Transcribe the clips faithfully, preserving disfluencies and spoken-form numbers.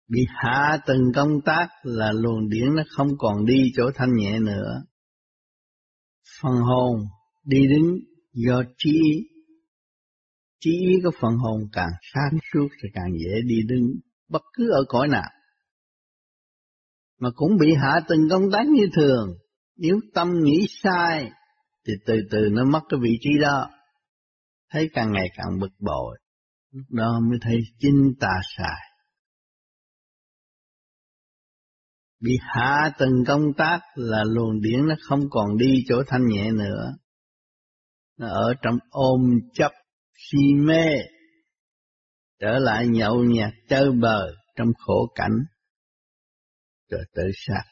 Bị hạ từng công tác là luồng điển nó không còn đi chỗ thanh nhẹ nữa. Phần hồn đi đứng do trí ý. Trí ý của phần hồn càng sáng suốt thì càng dễ đi đứng bất cứ ở cõi nào. Mà cũng bị hạ từng công tác như thường. Nếu tâm nghĩ sai thì từ từ nó mất cái vị trí đó. Thấy càng ngày càng bực bội. Lúc đó mới thấy chính ta sai. Bị hạ từng công tác là luồng điển nó không còn đi chỗ thanh nhẹ nữa. Nó ở trong ôm chấp, si mê, trở lại nhậu nhạt chơi bời trong khổ cảnh, rồi tự sát.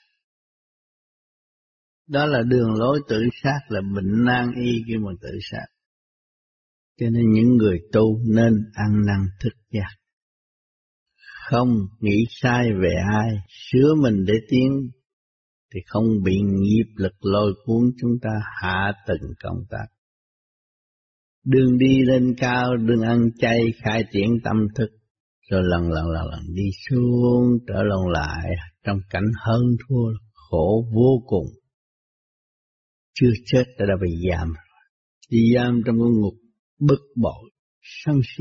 Đó là đường lối tự sát, là bệnh nan y khi mà tự sát. Cho nên những người tu nên ăn năn thức giác. Không nghĩ sai về ai, sửa mình để tiến, thì không bị nghiệp lực lôi cuốn chúng ta hạ từng công tác. Đường đi lên cao, đường ăn chay, khai triển tâm thức, rồi lần lần lần lần đi xuống, trở lòng lại trong cảnh hơn thua, khổ vô cùng. Chưa chết đã đã bị giam, đi giam trong cái ngục bực bội, sân si.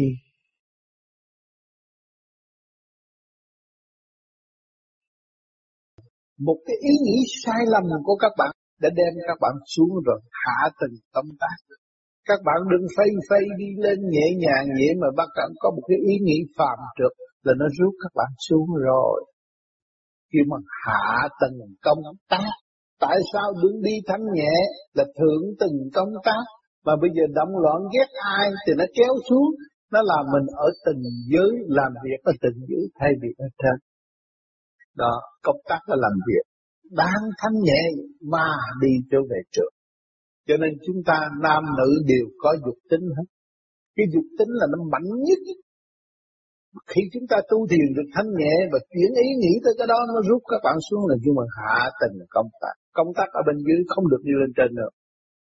Một cái ý nghĩ sai lầm của các bạn đã đem các bạn xuống rồi hạ từng tâm tác. Các bạn đừng phây phây đi lên nhẹ nhàng vậy mà bắt bạn có một cái ý nghĩ phạm trượt là nó rút các bạn xuống rồi. Khi mà hạ từng công tác, tại sao đứng đi thanh nhẹ là thượng từng công tác, mà bây giờ động loạn ghét ai thì nó kéo xuống, nó làm mình ở từng giới làm việc ở từng giới thay vì ở trên. Đó, công tác là làm việc đang thanh nhẹ mà đi trở về trước. Cho nên chúng ta nam nữ đều có dục tính hết. Cái dục tính là nó mạnh nhất. Khi chúng ta tu thiền được thanh nhẹ và chuyển ý nghĩ tới cái đó, nó rút các bạn xuống là nhưng mà hạ tình công tác. Công tác ở bên dưới không được đi lên trên nữa.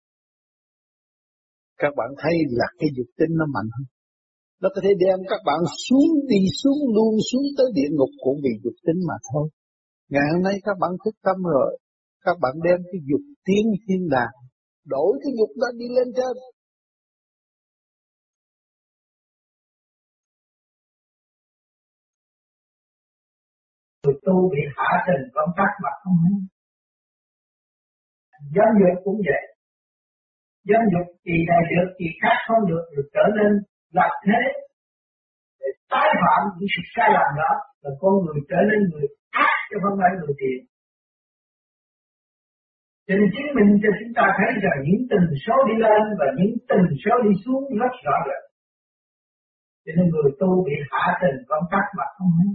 Các bạn thấy là cái dục tính nó mạnh hơn. Nó có thể đem các bạn xuống, đi xuống luôn xuống tới địa ngục cũng vì dục tính mà thôi. Ngày hôm nay các bạn thức tâm rồi, các bạn đem cái dục tiến thiên đàng, đổi cái dục đó đi lên trên. Người tu bị hạ tình công tác mà không hay. Dâm dục cũng vậy. Dâm dục kỳ này được, kỳ khác không được, được trở nên lập thế để tái phạm những sự sai lầm đó, là con người trở nên người ác chứ không phải người thiện. Cho nên chứng minh cho chúng ta thấy rằng những tình số đi lên và những tình số đi xuống rất rõ rệt. Cho nên người tu bị hạ tình công tác mà không hay.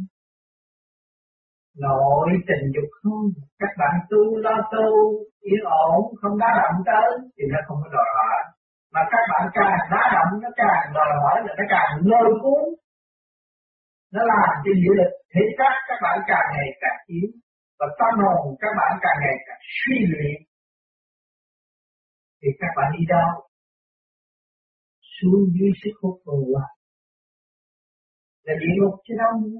Nội tình dục không, các bạn tu lo tu yên ổn, không đá động tới thì nó không có đòi hỏi. Mà các bạn càng đá động nó càng đòi hỏi, là nó càng lôi cuốn. Nó làm cho dữ lực thể xác các bạn càng ngày càng yếu, và tâm hồn các bạn càng ngày càng suy luyện. Thì các bạn đi đâu? Xuống dưới sức hút của người. Là địa ngục chứ đâu nữa.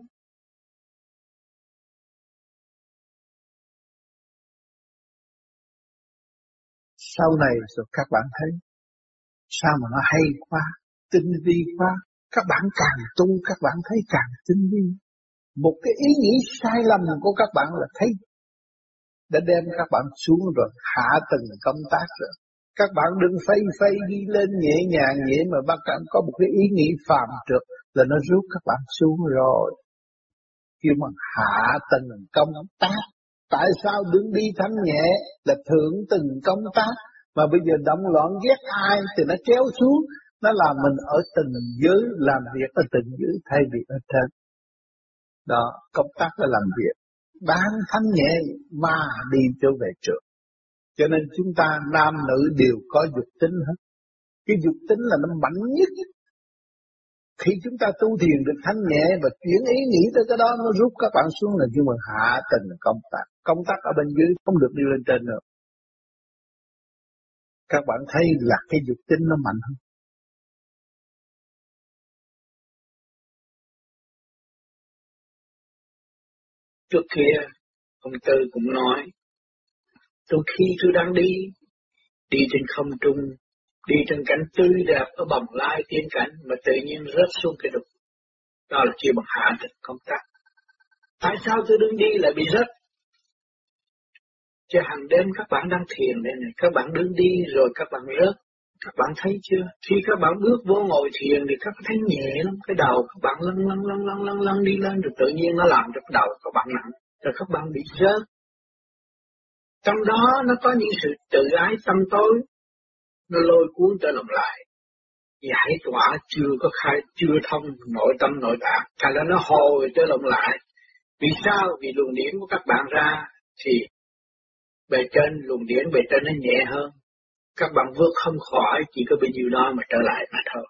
Sau này rồi các bạn thấy sao mà nó hay quá, tinh vi quá. Các bạn càng tu các bạn thấy càng tinh vi. Một cái ý nghĩ sai lầm của các bạn là thấy đã đem các bạn xuống rồi hạ từng công tác rồi. Các bạn đừng phây phây đi lên nhẹ nhàng vậy mà bắt bạn có một cái ý nghĩ phạm trượt là nó rút các bạn xuống rồi. Khi mà hạ từng công tác, tại sao đứng đi thanh nhẹ là thượng từng công tác, mà bây giờ động loạn ghét ai thì nó kéo xuống, nó làm mình ở từng giới làm việc ở từng giới thay vì ở trên. Đó, công tác là làm việc đang thanh nhẹ mà đi trở về trước. Cho nên chúng ta nam nữ đều có dục tính hết. Cái dục tính là nó mạnh nhất. Khi chúng ta tu thiền được thanh nhẹ và chuyển ý nghĩ tới cái đó, nó rút các bạn xuống là nhưng mà hạ tình công tác. Công tác ở bên dưới không được đi lên trên nữa. Các bạn thấy là cái dục tính nó mạnh hơn. Trước kia, ông Tư cũng nói, tôi khi tôi đang đi, đi trên không trung, đi trên cảnh tươi đẹp ở bồng lai tiên cảnh mà tự nhiên rớt xuống cái đục. Đó là chưa bằng hạ tịch công tác. Tại sao tôi đứng đi lại bị rớt? Chứ hàng đêm các bạn đang thiền đây này, các bạn đứng đi rồi các bạn rớt. Các bạn thấy chưa? Khi các bạn bước vô ngồi thiền thì các bạn thấy nhẹ lắm. Cái đầu các bạn lăn lăn lăn lăn lăn lăn đi lên rồi tự nhiên nó làm cho cái đầu các bạn nặng. Rồi các bạn bị rớt. Trong đó nó có những sự tự ái tâm tối. Nó lôi cuốn trở lòng lại. Giải tỏa chưa có khai, chưa thông nội tâm nội tạng. Thành ra nó hồi trở lòng lại. Vì sao? Vì luồng điển của các bạn ra thì bề trên, luồng điển bề trên nó nhẹ hơn. Các bạn vượt không khỏi, chỉ có bấy nhiêu đó mà trở lại mà thôi.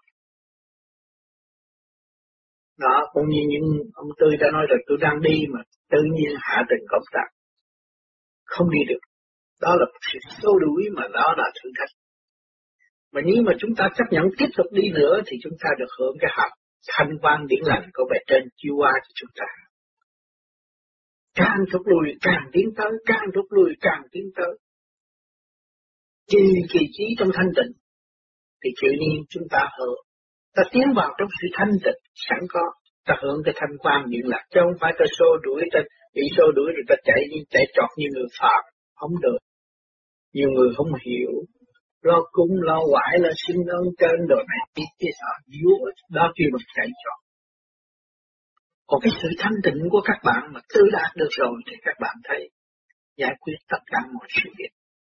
Đó, cũng như những ông Tư đã nói rồi, tôi đang đi mà tự nhiên hạ tình công tác. Không đi được. Đó là sự xô đuổi mà đó là thử thách. Mà nếu mà chúng ta chấp nhận tiếp tục đi nữa thì chúng ta được hưởng cái hạt thanh quan điển lành của bề trên chiếu qua cho chúng ta. Càng rút lui càng tiến tới, càng rút lui càng tiến tới. Trì kỳ trí trong thanh tịnh thì tự nhiên chúng ta hưởng. Ta tiến vào trong sự thanh tịnh sẵn có, ta hưởng cái thanh quan điện lạc, chứ không phải ta xô đuổi, ta bị xô đuổi rồi ta chạy chạy trọt như người phạm, không được. Nhiều người không hiểu, lo cúng, lo quải, lo xin ơn trên đồ này, cái cái sợ vúa, đó kêu mình chạy trọt. Còn cái sự thanh tịnh của các bạn mà tự đạt được rồi thì các bạn thấy giải quyết tất cả mọi sự việc.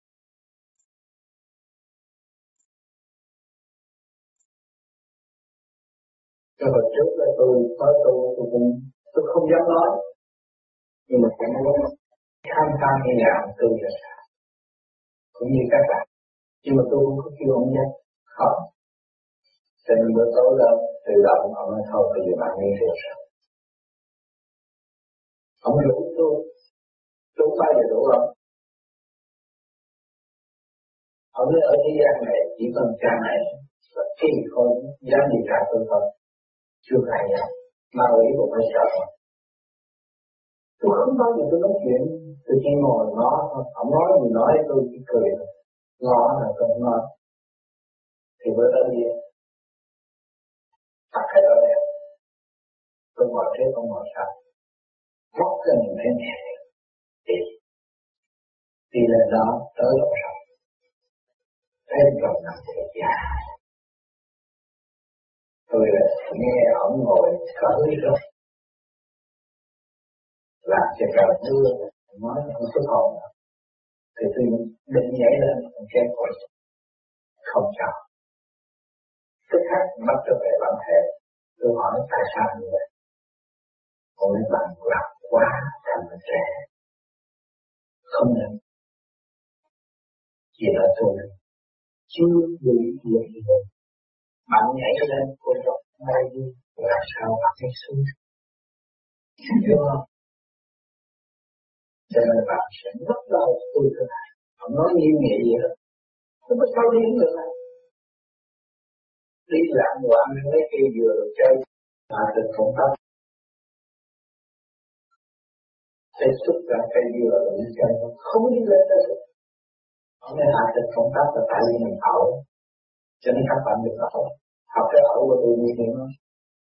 Cái hồi trước là tôi tới tôi tôi cũng tôi không dám nói, nhưng mà cũng muốn tham tham như nhà tôi là sao, cũng như các bạn, nhưng mà tôi cũng có kêu ông nhé, không. Cho nên bữa tối lên tự động ông nói thôi bây giờ bạn nghe được sao? Ông rủ tôi, đủ bao giờ đủ không? Ông nói ở thế gian này chỉ cần cha mẹ và khi không dám gì cả tôi thôi. Chưa phải nhau, mà nghĩ cũng phải sợ. Tôi không bao giờ tôi nói chuyện, tôi chỉ ngồi ngó thôi. Ông nói gì nói tôi chỉ cười thôi. Ngó là tôi không nói. Thì bữa đó đi, tắt hết ở đây. Tôi ngồi thế không ngồi sao. Móc cái mình thấy nhẹ. Đi. Đi lên đó, tới lộ rộng. Thấy rộng nằm thì già. Tôi là nghe ông ngồi cởi rồi. Làm cho trời mưa, nói không xuất hồn. Thì tôi định nhảy lên, không chết khỏi. Không sao. Tức khắc bắt trở về bản thể. Tôi hỏi tại sao như vậy? Ôi bạn lạc quá thành trẻ. Không nên. Chỉ là tôi chưa đủ việc gì rồi. Bạn nhảy lên, cô đọc ngay đi. Làm sao bạn nhảy xuống? Hiểu không? Cho nên bạn sẽ rất đau tôi thế này. Ông nói nghiêm nghị vậy đó. Không có sao đi được này. Đi làm quán mấy kia vừa được chơi. Mà được công tác. Sẽ xuất ra cây vừa được đi chơi. Không đi lên tới được. Ông nói hạ được công tác là tại vì mình ẩu. Cho nên các bạn được ẩu. Học cái ẩu của tôi nguy hiểm lắm.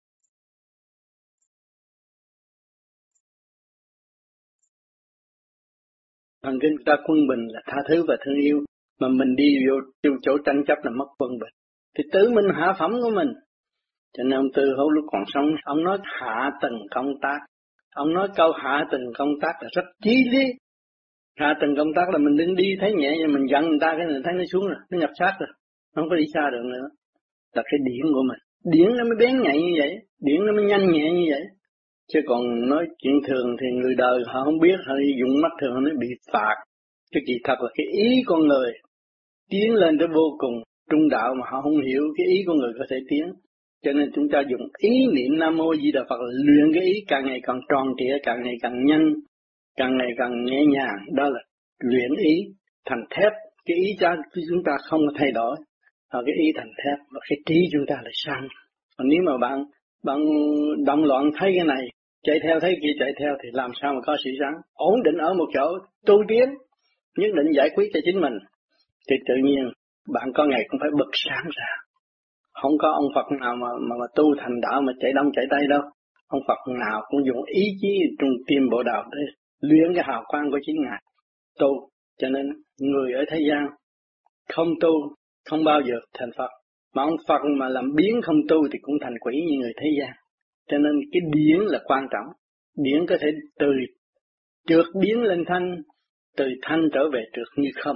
Thần kinh ta quân bình là tha thứ và thương yêu, mà mình đi vô chỗ, chỗ tranh chấp là mất quân bình. Thì tự mình hạ phẩm của mình. Cho nên ông Tư Hữu lúc còn sống, ông nói hạ tầng công tác. Ông nói câu hạ tầng công tác là rất chí lý. Hạ tầng công tác là mình đứng đi thấy nhẹ, nhưng mình giận người ta cái này thấy nó xuống rồi, nó nhập sát rồi, không có đi xa được nữa. Là cái điển của mình. Điển nó mới bén nhạy như vậy, điển nó mới nhanh nhẹ như vậy. Chứ còn nói chuyện thường thì người đời họ không biết, họ dùng mắt thường họ mới bị phạt. Cái kỳ thật là cái ý con người tiến lên tới vô cùng trung đạo mà họ không hiểu cái ý con người có thể tiến. Cho nên chúng ta dùng ý niệm Nam Mô Di Đà Phật luyện cái ý càng ngày càng tròn trịa, càng ngày càng nhanh, càng ngày càng nhẹ nhàng. Đó là luyện ý thành thép. Cái ý cho chúng ta không thay đổi, và cái ý thành thép và cái trí chúng ta lại sang. Còn nếu mà bạn bạn động loạn thấy cái này chạy theo thấy kia chạy theo thì làm sao mà có sự sáng. Ổn định ở một chỗ, tu tiến, nhất định giải quyết cho chính mình, thì tự nhiên bạn có ngày cũng phải bật sáng ra. Không có ông Phật nào mà mà, mà tu thành đạo mà chạy đông chạy tây đâu. Ông Phật nào cũng dùng ý chí trung tim bộ đạo để luyện cái hào quang của chính Ngài tu. Cho nên người ở thế gian không tu không bao giờ thành Phật. Mà ông Phật mà làm biến không tu thì cũng thành quỷ như người thế gian. Cho nên cái điển là quan trọng. Điển có thể từ trượt biến lên thanh, từ thanh trở về trượt như không.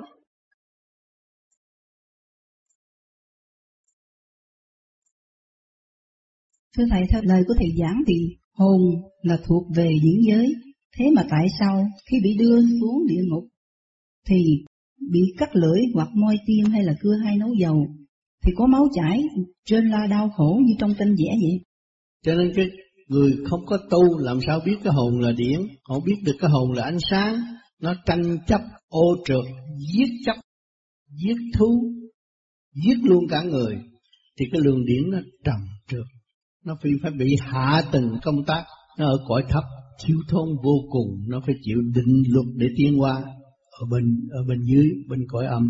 Thưa Thầy, theo lời của Thầy giảng thì hồn là thuộc về điển giới. Thế mà tại sao khi bị đưa xuống địa ngục thì bị cắt lưỡi hoặc moi tim hay là cưa hai nấu dầu thì có máu chảy trên la đau khổ như trong tranh vẽ vậy? Cho nên cái người không có tu làm sao biết cái hồn là điển, họ biết được cái hồn là ánh sáng, nó tranh chấp, ô trượt, giết chóc, giết thú, giết luôn cả người, thì cái luồng điển nó trầm trượt, nó phải phải bị hạ tầng công tác, nó ở cõi thấp, thiếu thốn vô cùng, nó phải chịu định luật để tiến qua ở bên ở bên dưới, bên cõi âm.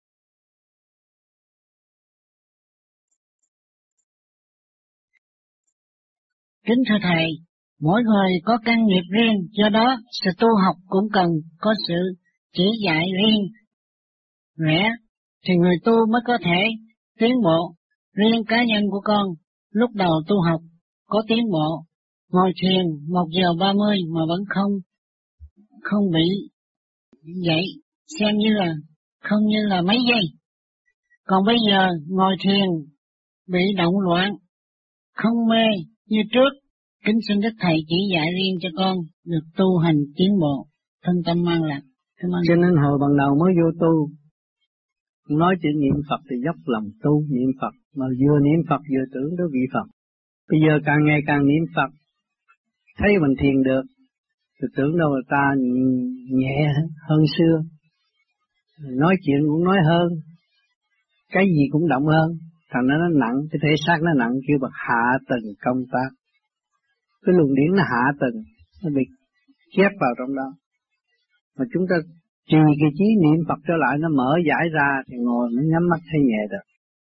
Kính thưa Thầy, mỗi người có căn nghiệp riêng, do đó sự tu học cũng cần có sự chỉ dạy riêng rẽ, thì người tu mới có thể tiến bộ. Riêng cá nhân của con, lúc đầu tu học có tiến bộ, ngồi thiền một giờ ba mươi mà vẫn không không bị dậy, xem như là không như là mấy giây. Còn bây giờ ngồi thiền bị động loạn, không mê như trước. Kính xin Đức Thầy chỉ dạy riêng cho con được tu hành tiến bộ, thân tâm mang lạc. Cho nên hồi ban đầu mới vô tu, nói chuyện niệm Phật thì dốc lòng tu niệm Phật, mà vừa niệm Phật vừa tưởng tới vị Phật. Bây giờ càng ngày càng niệm Phật, thấy mình thiền được, thì tưởng đâu người ta nhẹ hơn xưa, nói chuyện cũng nói hơn, cái gì cũng động hơn, thành ra nó nặng, cái thể xác nó nặng, kêu bằng hạ tầng công tác. Cái luồng điển nó hạ tầng, nó bị chép vào trong đó. Mà chúng ta trì cái trí niệm Phật trở lại, nó mở giải ra thì ngồi nó nhắm mắt thấy nhẹ được.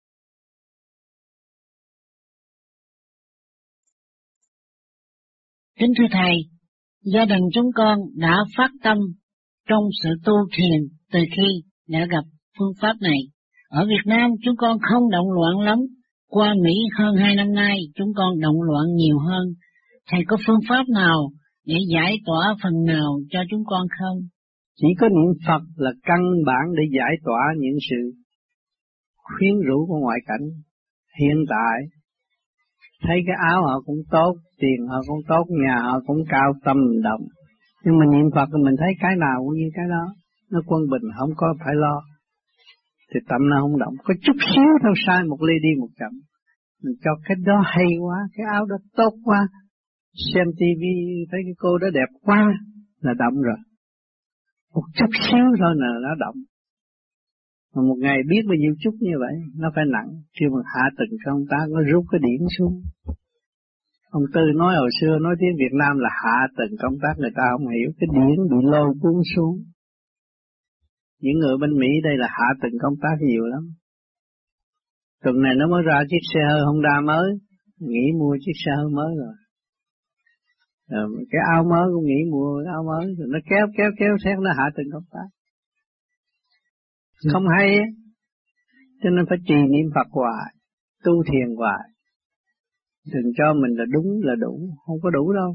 Kính thưa Thầy, gia đình chúng con đã phát tâm trong sự tu thiền từ khi đã gặp phương pháp này. Ở Việt Nam chúng con không động loạn lắm, qua Mỹ hơn hai năm nay chúng con động loạn nhiều hơn. Thầy có phương pháp nào để giải tỏa phần nào cho chúng con không? Chỉ có niệm Phật là căn bản để giải tỏa những sự khuyến rũ của ngoại cảnh. Hiện tại thấy cái áo họ cũng tốt, tiền họ cũng tốt, nhà họ cũng cao tâm động, nhưng mà niệm Phật mình thấy cái nào cũng như cái đó, nó quân bình, không có phải lo, thì tâm nó không động. Có chút xíu thôi sai một ly đi một chậm, mình cho cái đó hay quá, cái áo đó tốt quá, xem tivi thấy cái cô đó đẹp quá là động rồi. Một chút xíu thôi là nó động. Mà một ngày biết bao nhiêu chút như vậy, nó phải nặng, khi mà hạ tầng công tác, nó rút cái điển xuống. Ông Tư nói hồi xưa, nói tiếng Việt Nam là hạ tầng công tác, người ta không hiểu, cái điển bị lôi cuốn xuống. Những người bên Mỹ đây là hạ tầng công tác nhiều lắm. Tuần này nó mới ra chiếc xe hơi Honda mới, nghĩ mua chiếc xe hơi mới rồi. Rồi cái áo mới cũng nghĩ mua cái áo mới, rồi nó kéo kéo kéo xét nó hạ tầng công tác. Không hay á, cho nên phải trì niệm Phật hoài, tu thiền hoài. Đừng cho mình là đúng là đủ, không có đủ đâu.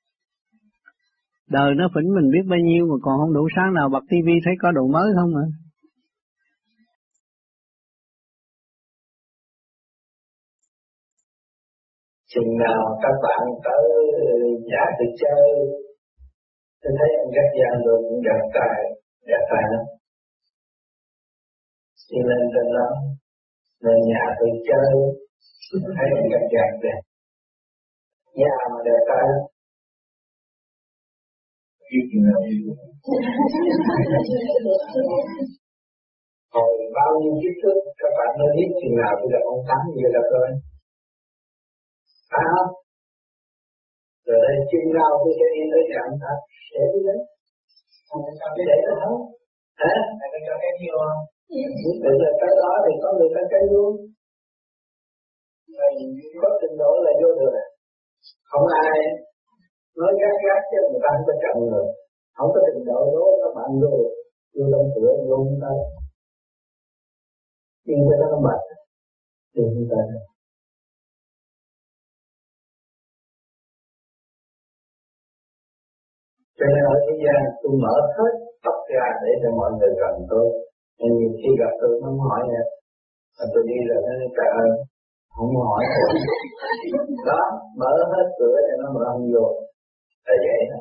Đời nó phỉnh mình biết bao nhiêu mà còn không đủ, sáng nào bật tivi thấy có đồ mới không à. Chừng nào các bạn tới nhà đi chơi, tôi thấy anh rất gian luôn, cũng đẹp trai, đẹp trai lắm. Đi lên trên đó, lên nhà tôi chơi, thấy anh rất đẹp đẹp. Nhà mà đẹp trai lắm. Biết chừng nào đi. Hồi bao nhiêu kiếp trước, các bạn mới biết chừng nào tôi gặp ông Tám như là tôi. Phải không? Rồi đây chim nào tôi sẽ đi tới trạm ta để đi đấy. Không có sao cái để đó không? Hả? Thầy có cho cái gì không? Muốn tự là cái đó thì có người ta cái luôn. Rồi có trình độ là vô được. Không ai nói gác gác chứ người ta không có chậm rồi. Không có trình độ đó các bạn vô được. Vô đông cửa vô người ta. Nhưng người ta không bạch. Thì người ta cho nên ở thế gian tôi mở hết tóc ra để cho mọi người gần tôi. Nhưng nhiều khi gặp tôi nó không hỏi nè. Mà tôi đi rồi nó nói trời ơi, không hỏi. Đó, mở hết cửa cho nó mà không vô. Là vậy đó.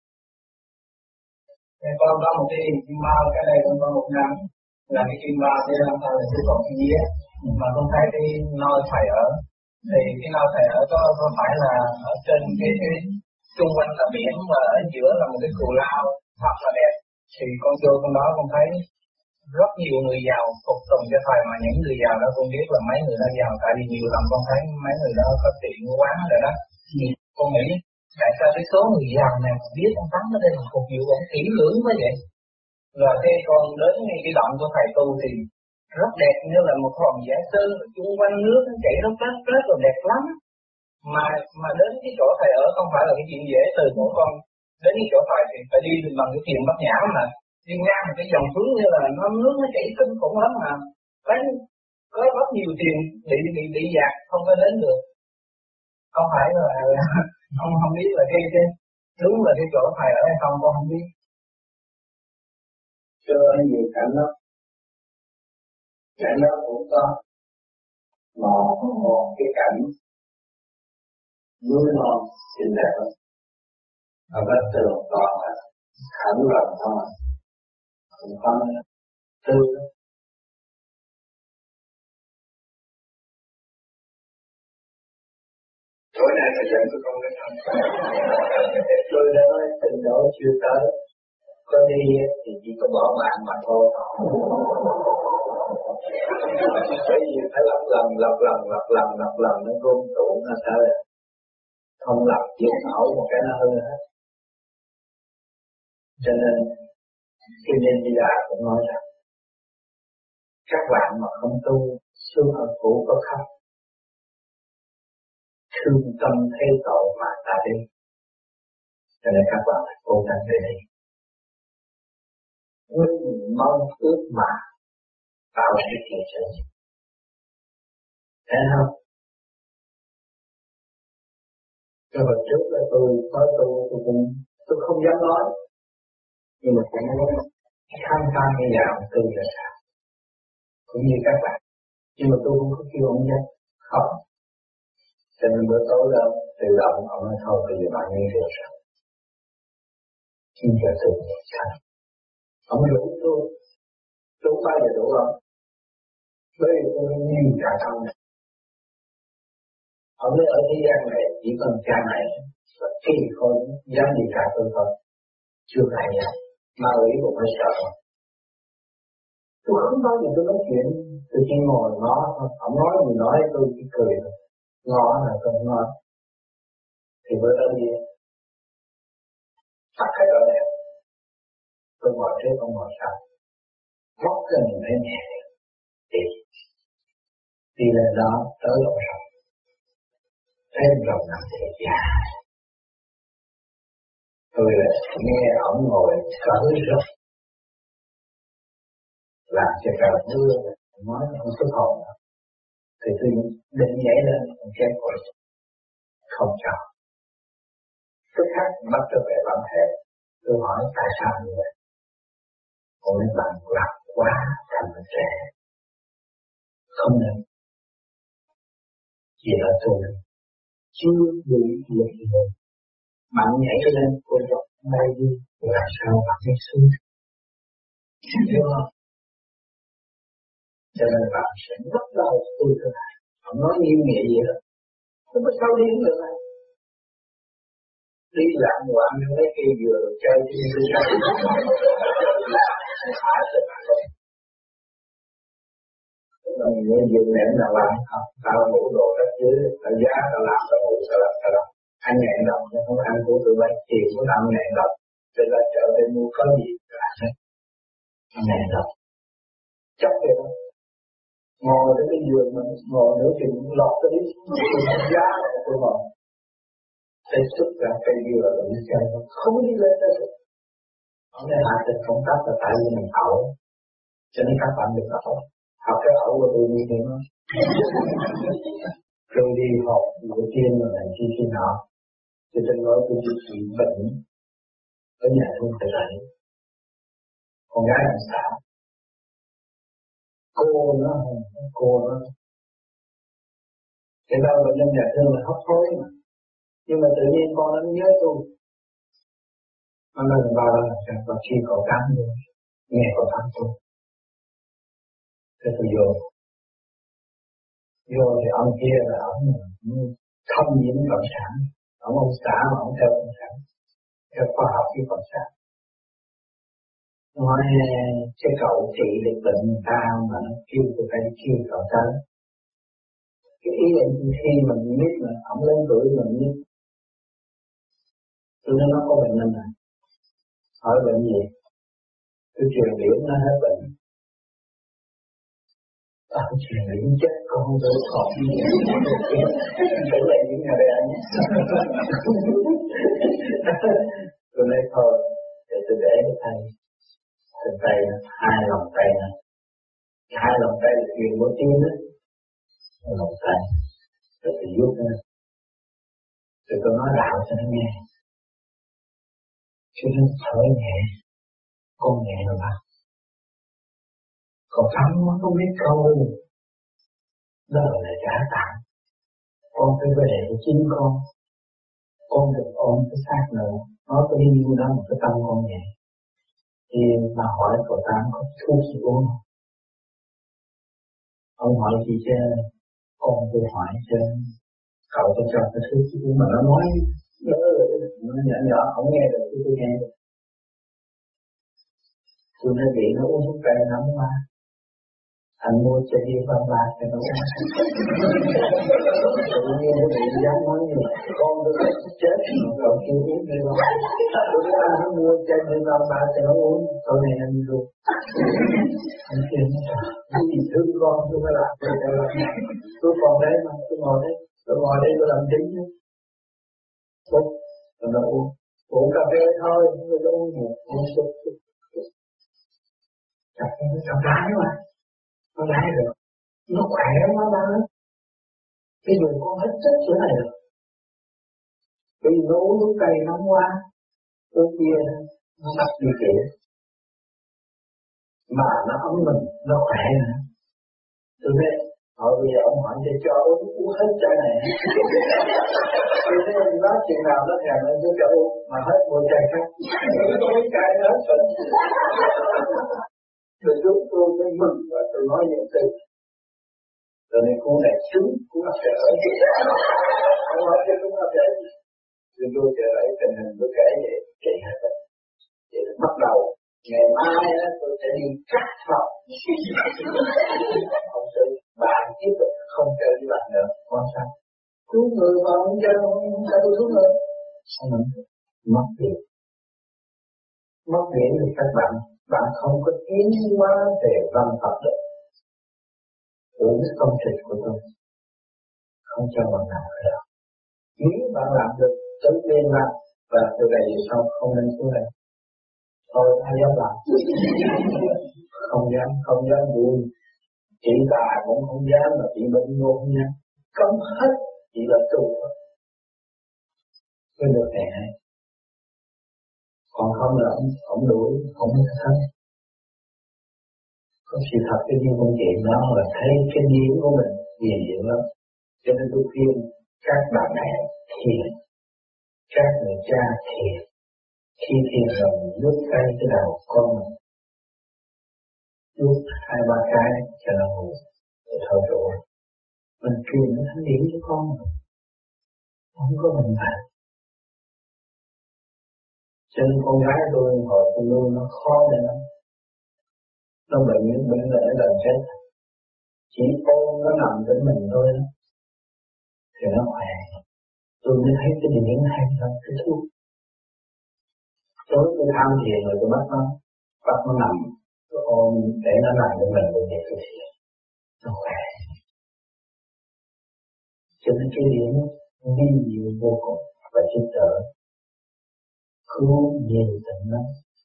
Con có một cái chim bao, cái đây con có một năm. Là cái chim bao để làm sao là sẽ còn cái dĩa. Mà con thấy cái nơi thầy ở. Thì cái nơi thầy ở có, có phải là ở trên cái, cái xung quanh là biển và ở giữa là một cái cù lao thật là đẹp. Thì con vô con đó con thấy rất nhiều người giàu phục tùng cho thầy, mà những người giàu đó con biết là mấy người đó giàu, tại vì nhiều lần con thấy mấy người đó có tiệm quán rồi đó. Thì con nghĩ tại sao cái số người giàu này biết con tắm ở đây mà phục vụ ông kỹ lưỡng quá vậy. Rồi khi con đến ngay cái đoạn của thầy tu thì rất đẹp, như là một hòn giả sơn chung quanh nước nó chảy rất rất rất là đẹp lắm. Mà mà đến cái chỗ thầy ở không phải là cái chuyện dễ, từ mỗi con đến cái chỗ thầy thì phải đi bằng cái thuyền Bát Nhã mà đi ngang một cái dòng suối như là nó nước nó chảy kinh khủng lắm, mà phải có rất nhiều thuyền bị bị bị dạt không có đến được. Không phải là không không biết là cái cái đúng là cái chỗ thầy ở hay không con không biết. Cho nhiều cảnh đó, cảnh đó cũng có một một cái cảnh núi non xinh đẹp lắm, ở bên tường toàn là khẩn rộng thôi, cũng có tư. Tối nay thầy dạy tôi không có thằng tôi đã nói trình độ chưa tới, có đi thì chỉ có bỏ mạng mà thôi. Bởi vì phải lặp lần lặp lần lặp lần lặp lần nó rung tụng nó sao rồi không lặp chịu nổi một cái nó hư hết. Cho nên khi nên đi Đà cũng nói rằng các bạn mà không tu xuống ở cũ có khóc, thương tâm thế tội mà ta đi. Cho nên các bạn phải cố gắng về đây. Với mong ước mà tạo sự kiện cho mình. Thấy không? Cho hồi trước là tôi có tu, tôi cũng tôi không dám nói. Nhưng mà cũng muốn khám phá cái dạng tu là sao. Cũng như các bạn. Nhưng mà tôi cũng có kêu ông nhé. Không. Cho nên bữa tối đó, tự động ông nói thôi, bây giờ bạn nghe được rồi. Khi giờ tôi nghe sao? Ông rủ tôi. Rủ bao giờ đủ không? Bởi vì tôi nhiều trả công này. Ông nói ở thế gian này chỉ cần cha mẹ và khi con dám đi trả tôi thôi. Chưa ai dám. Ma quỷ cũng phải sợ. Tôi không nói gì tôi nói chuyện. Tôi chỉ ngồi ngó thôi. Ông nói gì nói tôi chỉ cười thôi. Ngó là tôi không nói. Thì bữa đó đi. Tắt hết rồi nè. Tôi ngồi trước ông ngồi sau. Móc cái mình thấy nhẹ. Đi. Đi lên đó tới lộn rộng. Thấy rộng nằm thì dài. Tôi là nghe ông ngồi cởi rộng. Làm cho cả mưa nói không xuất hồn nữa. Thì tôi định nhảy lên ông chém khỏi. Không cho. Tức khắc bắt trở về bản thể. Tôi hỏi tại sao như vậy. Ông nói bạn lạc quá thành mình trẻ. Không nên. Chỉ là tôi chưa đủ lực lượng. Bạn nhảy lên cô dọc bay đi. Làm sao bạn nhảy xuống. Hiểu không? Cho nên bạn sẽ bắt đầu tôi thế này. Ông nói nghiêm nghị vậy đó. Không có sao đi được này. Đi làm quạng như mấy kia vừa chơi đi đi ra. Hả sự bạn rồi. Rồi người dùng nệm nào làm không? Tao ngủ đồ rất dưới. Tao giá tao làm tao ngủ tao làm tao làm. Anh nghẹn lòng, không ăn của tụi bay, tiền của tao nghẹn lòng. Cho ra chợ để mua có gì cả hết. Nghẹn lòng. Chắc vậy đó. Ngồi đến cái giường mình, ngồi nữa thì lọt tới đi. Giá của họ. Thấy xuất ra cây dừa rồi đi chơi, không đi lên tới được. Hôm nay hạ tình không tắt là tại vì mình ẩu. Cho nên các bạn đừng ẩu. Học cái ẩu của tôi như thế đó. Rồi đi học đầu tiên là này kia kia nọ. Cho nên nói tôi chỉ trị bệnh ở nhà không phải rảnh. Con gái làm sao? Cô nó, cô nó. Cái đâu bệnh nhân nhà thương là hấp hối mà. Nhưng mà tự nhiên con nó nhớ tôi. Nó nói là ba là sao? Và khi cậu tán tôi, nghe cậu tán tôi. Thế tôi vô. Vô thì ông kia là ông thâm nhiễm cộng sản. Ông ông xã mà ông theo cộng sản. Theo khoa học với cộng sản. Nói cái cậu trị được bệnh tao mà nó kêu tôi phải kêu cậu tới. Cái ý anh khi mình biết là ông lớn tuổi mình biết. Tôi nói nó có bệnh nên này. Hỏi bệnh gì? Tôi truyền điểm nó hết bệnh. Ông truyền điểm chết con tôi còn gì. Tôi lấy những nhà đây anh. Tôi nói thôi, để tôi để cái tay. Cái tay, hai lòng tay này. Hai lòng tay là truyền của tim đó. Lòng tay. Rồi tôi giúp nó. Rồi tôi nói đạo cho nó nghe. Chứ nó thở nhẹ. Con nhẹ rồi mà. Còn thắm nó không biết câu. Đó là trả tặng. Con phải về để chính con. Con được ôm cái xác nữa. Nó có đi như đó một cái tâm con nhẹ. Thì mà hỏi cậu Tám có thuốc gì uống không? Ông hỏi gì chứ. Con tôi hỏi chứ. Cậu có cho cái thuốc gì uống mà nó nói. Nó nhỏ nhỏ không nghe được tôi nghe được. Tôi nói vậy nó uống thuốc cây nóng quá. Anh mua cho đi văn ba cho nó uống. Tự nhiên cái vị dám nói như vậy. Con tôi phải chết mà cậu kêu uống đi không. Tôi nói anh phải mua cho đi văn ba cho nó uống. Tối nay anh đi luôn. Anh kêu nó trời. Vì thương con tôi mới làm. Tôi còn đấy mà. Tôi ngồi đấy. Tôi ngồi đây tôi làm chính chứ. Uống. Rồi nó uống. Uống cà phê thôi. Tôi nó uống nhiều. Uống chút chút. Cà phê nó cầm lái mà. Nó lái được. Nó khỏe quá ba. Bây giờ con hết chất chỗ này rồi. Bây giờ nó uống nước cây nóng quá. Uống kia nó đập đi kìa. Mà nó ấm mình. Nó khỏe nữa. Tôi nói. Hỏi bây giờ ông hỏi cho cho uống. Uống hết chai này. Tôi thấy anh nói chuyện nào nó thèm anh cho cho uống. Mà hết một chai khác. Tôi uống chai nó hết rồi. Rồi lúc tôi mới mừng và tôi nói những từ. Rồi nên cô này trúng, cô gặp trở ấy. Không nói cho cô gặp trở ấy. Rồi tôi trở ấy tình hình tôi kể vậy, kể hết rồi. Vậy là bắt đầu, ngày mai đó, tôi sẽ đi cắt phòng. Không sự, bạn tiếp tục không chơi với bạn nữa, con sao? Cứu người mà không chơi, không sao tôi cứu người. Sao mình mất điện. Mất điện thì các bạn, bạn không có tiến hóa về văn pháp được. Tôi biết công trình của tôi. Không cho bạn làm cái đó. Nếu bạn làm được, tự nhiên làm. Và từ đây về sau không nên xuống đây. Thôi, ai dám làm. Không dám, không dám buồn. Chị bà cũng không dám, mà chị bệnh vô không dám. Cấm hết, chỉ là tu thôi. Cái được này hay. Còn không là ông, ông đuổi, ông mới thắng. Có sự thật cái như công chuyện đó là thấy cái duyên của mình nhiều chuyện lắm. Cho nên tôi khuyên các bà mẹ thiền, các người cha thiền. Khi thiền rồi mình vuốt tay cái đầu con mình, vuốt hai ba cái cho nó ngủ, rồi thở rủa. Mình truyền nó thanh điển cho con mình, không có mình bạn. Cho nên con gái tôi hồi tôi nuôi nó khó để nó nó bệnh những bệnh là ở gần chết. Chỉ ôm nó nằm với mình thôi đó. Thì nó khỏe. tôi mới thấy cái điển hay hơn cái thuốc. Tối tôi tham thiền rồi tôi bắt nó, bắt nó nằm, tôi ôm để nó nằm với mình rồi nhẹ tôi thiền, nó khỏe. Cho nên cái điển vi diệu vô cùng và giúp đỡ, cứu nhiều tình lắm.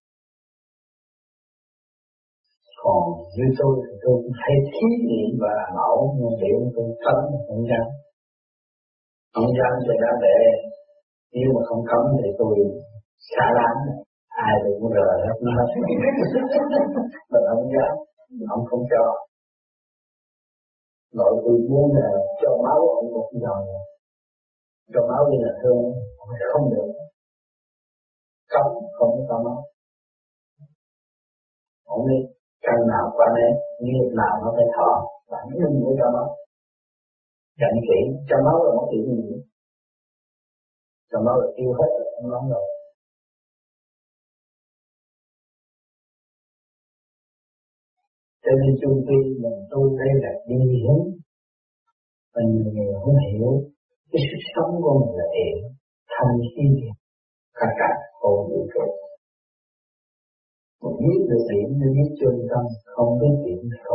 Còn như tôi thì tôi cũng hay thí nghiệm và mẫu, nhưng để tôi cấm không dám. Không dám cho ra để, nếu mà không cấm thì tôi xa lắm, ai thì cũng rờ hết nó hết. Mà không dám, ông không cho. Nội tôi muốn là cho máu ông một dòng, cho máu đi là thương, không được. Cấm không có máu. Ông đi. Căn nào qua đây, nghiệp nào nó phải thọ, bản thân mới cho nó. Cảnh kỹ, cho máu là mất chuyện gì? Cho máu là tiêu hết rồi, không nóng rồi. Cho nên chung quy mình tu đây là đi hướng. Mình người không hiểu, cái sức sống của mình là thiện, thanh khí thiện, cả cả khổ vũ trụ. Một biết được điểm, nó biết chân tâm, không biết điểm